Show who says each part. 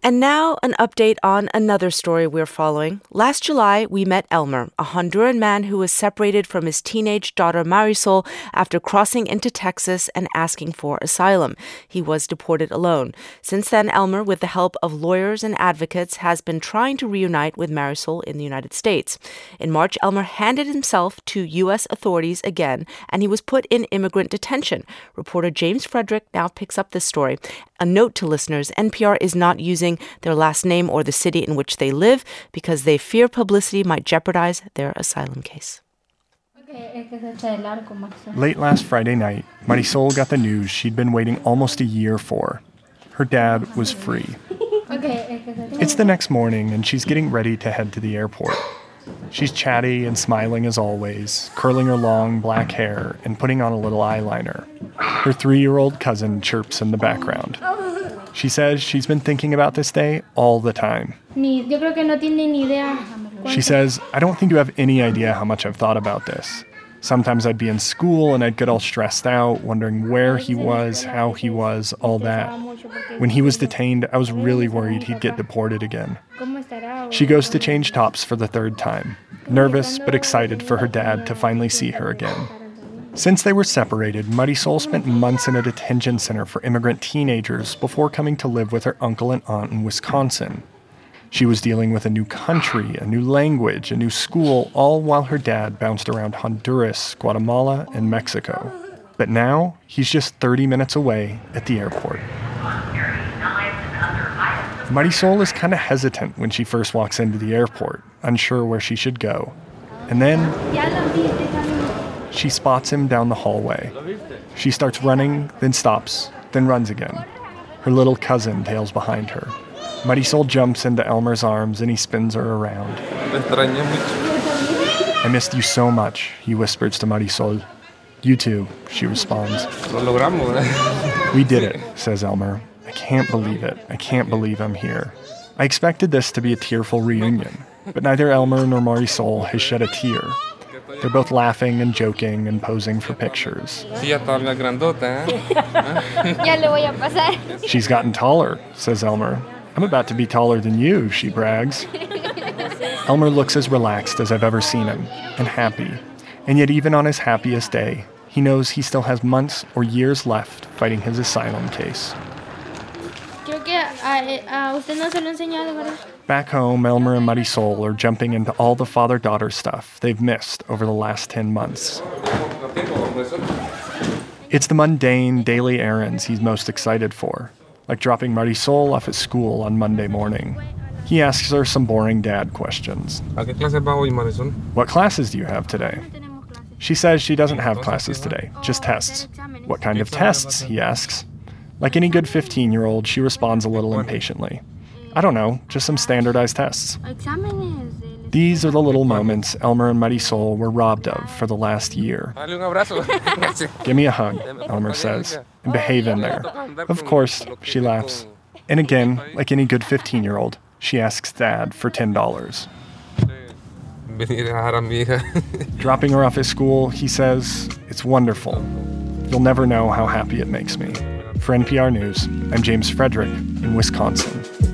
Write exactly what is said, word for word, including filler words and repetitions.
Speaker 1: And now, an update on another story we're following. Last July, we met Elmer, a Honduran man who was separated from his teenage daughter Marisol after crossing into Texas and asking for asylum. He was deported alone. Since then, Elmer, with the help of lawyers and advocates, has been trying to reunite with Marisol in the United States. In March, Elmer handed himself to U S authorities again, and he was put in immigrant detention. Reporter James Frederick now picks up this story. A note to listeners, N P R is not using their last name or the city in which they live because they fear publicity might jeopardize their asylum case.
Speaker 2: Late last Friday night, Marisol got the news she'd been waiting almost a year for. Her dad was free. It's the next morning, and she's getting ready to head to the airport. She's chatty and smiling as always, curling her long black hair and putting on a little eyeliner. Her three-year-old cousin chirps in the background. She says she's been thinking about this day all the time. She says, I don't think you have any idea how much I've thought about this. Sometimes I'd be in school and I'd get all stressed out, wondering where he was, how he was, all that. When he was detained, I was really worried he'd get deported again. She goes to change tops for the third time, nervous but excited for her dad to finally see her again. Since they were separated, Marisol spent months in a detention center for immigrant teenagers before coming to live with her uncle and aunt in Wisconsin. She was dealing with a new country, a new language, a new school, all while her dad bounced around Honduras, Guatemala, and Mexico. But now, he's just thirty minutes away at the airport. Marisol is kind of hesitant when she first walks into the airport, unsure where she should go. And then she spots him down the hallway. She starts running, then stops, then runs again. Her little cousin tails behind her. Marisol jumps into Elmer's arms and he spins her around. I missed you so much, he whispers to Marisol. You too, she responds. We did it, says Elmer. I can't believe it. I can't believe I'm here. I expected this to be a tearful reunion, but neither Elmer nor Marisol has shed a tear. They're both laughing and joking and posing for pictures. She's gotten taller, says Elmer. I'm about to be taller than you, she brags. Elmer looks as relaxed as I've ever seen him, and happy. And yet even on his happiest day, he knows he still has months or years left fighting his asylum case. Back home, Elmer and Marisol are jumping into all the father-daughter stuff they've missed over the last ten months. It's the mundane, daily errands he's most excited for, like dropping Marisol off at school on Monday morning. He asks her some boring dad questions. What classes do you have today? She says she doesn't have classes today, just tests. What kind of tests, he asks. Like any good fifteen-year-old, she responds a little impatiently. I don't know, just some standardized tests. These are the little moments Elmer and Marisol were robbed of for the last year. Give me a hug, Elmer says, and behave in there. Of course, she laughs. And again, like any good fifteen-year-old, she asks Dad for ten dollars. Dropping her off at school, he says, it's wonderful. You'll never know how happy it makes me. For N P R News, I'm James Frederick in Wisconsin.